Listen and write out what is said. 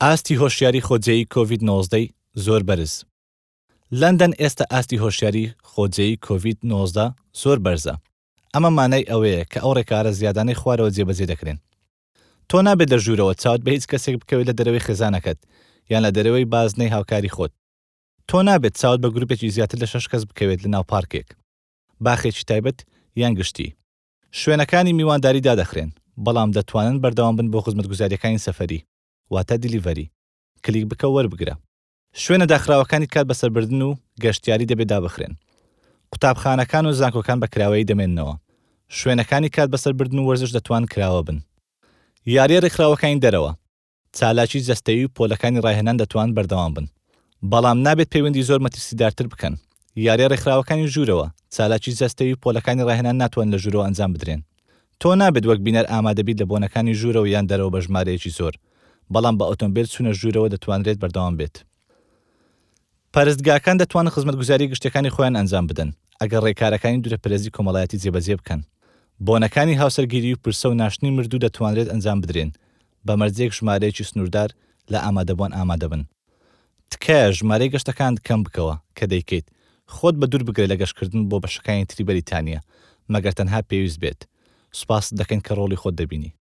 ئاستی هۆشیاری خۆجێیی کۆڤید-19 زۆر بەرز. لەندەن ئێستا ئاستی هۆشیاری خۆجێیی کۆڤید-19 زۆر بەرزە. ئەمە مانای ئەوەیە کە ئەو ڕێکارە زیادانەی خوارەوە جێبەجێ دەکرێن. تۆ نابێت دەژوورەوە چاوت بە هیچ کەسێک بکەوێت لە دەرەوەی خێزانەکەت یان لە دەرەوەی بازنەی هاوکاری خۆت. تۆ نابێت چاوت بە گروپێکی زیاتر لە 6 کەس بکەوێت لە ناو پارکێک، باخێکی تایبەت یان گشتی. شوێنەکانی میوانداری دادەخرێن، بەڵام دەتوانن بەردەوام بن بۆ خزمەتگوزاریەکانی سەفەری، واتە دیلیڤەری. کلیک بکە وەربگرە. شوێنە داخراوەکانی کات بەسەربردن و گەشتیاری دەبێت دابەخرێن. قوتابخانەکان و زانکۆکان بە کراوەیی دەمێننەوە. شوێنەکانی کات بەسەربردن و وەرزش دەتوان کراوە بن. یاریە ڕێکخراوەکانی دەرەوە. چالاکی جەستەیی و پۆلەکانی ڕاهێنان دەتوان بەردەوام بن. بەڵام نابێت پەیوەندی زۆر مەترسیدارتر بکەن. یاریە ڕێکخراوەکانی ژوورەوە. چالاکی جەستەیی و پۆلەکانی ڕاهێنان ناتوان لە ژوورەوە ئەنجام بدرێن. تۆ نابێت وەک بینەر ئامادەبیت لە بۆنەکانی ژوورەوە یان دەرەوە بە ژمارەیەکی زۆر، بەڵام بە ئۆتۆمبیل چوونە ژوورەوە دەتوانرێت بەردەوام بێت. پەرستگاکان دەتوانن خزمەتگوزاری گشتەکانی خۆیان ئەنجام بدەن ئەگەر ڕێکارەکانی دوورەپەرێزی کۆمەڵایەتی جێبەجێ بکەن. بۆنەکانی هاوسەرگیری و پرسە و ناشتنی مردوو دەتوانرێت ئەنجام بدرێن بە مەرجێک ژمارەیەکی سنووردار لە ئامادەبوون ئامادە بن. تکایە ژمارەی گەشتەکان کەم بکەوە کە دەیکەیت. خۆت بە دوور بگرێت لە گەشتکردن بۆ بەشەکانی تری بەریتانیا مەگەر تەنها پێویست بێت. سوپاس دەکەین کە ڕۆڵی خۆت دەبینی.